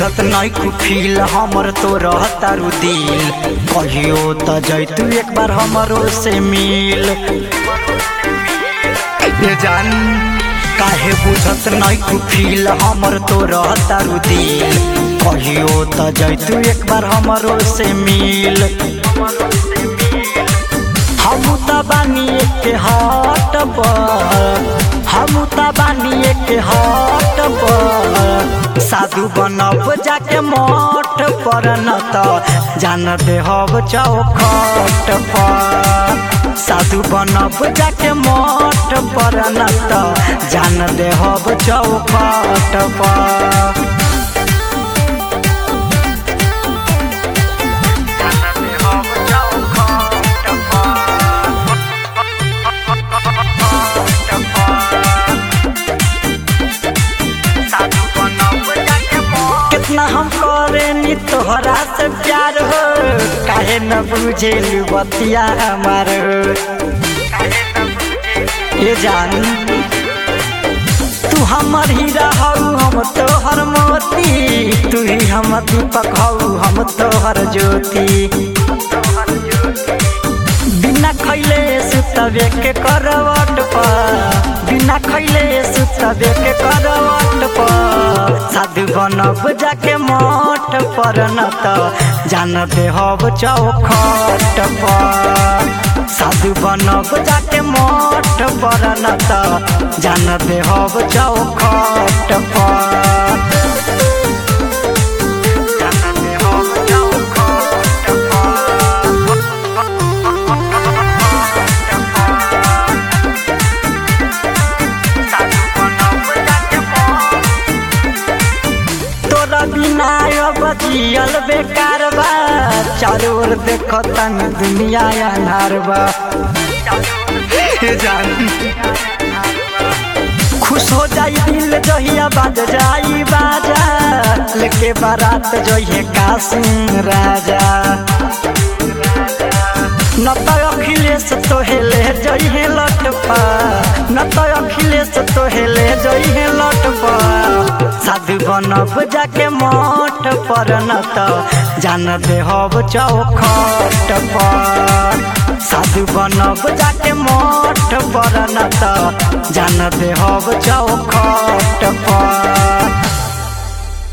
बुझत नहीं कुफिल हमर तो रहतारू दिल कहियो त जैतू एक बार हमरो से मिल ये जान काहे बुझत नहीं कुफिल हमर तो रहतारू दिल कहियो त जैतू एक बार हमरो से मिल हम त बानी के हाट पर हम त बानी के हाट पर साधु बनब जाके मठ पर न त जान देहब चौखट पर साधु बनब जाके मठ पर न त जान देहब चौखट पर कितना हम करेनी तोहरा से प्यार हो काहे न बुझेल बतिया हमार हो ये जान तू हमर हीरा हऊ हम तोहर मोती तू ही हम दीपक हऊ हम तोहर ज्योति बिना खैले सुतबे के करवट पर बिना खैले सुतबे के करवट पर साधु बनब जाके मठ पर न त जान देहब चौखट पर साधु बनब जाके मठ पर न त जान देहब चौखट पर बिना बचियल बेकार बा चारों ओर देखो तन दुनिया अन्हार बा खुश हो जाई दिल जहिया बाज जाई बाजा लेके बारात जइहे कासिम राजा न त अखिलेश तोहेले जइहे लटपा न त अखिलेश तोहेले जइहे लटपा साधु बनब जाके मठ पर न त जान देहब चौखट पर साधु बनब जाके मठ पर न त जान देहब चौखट पर।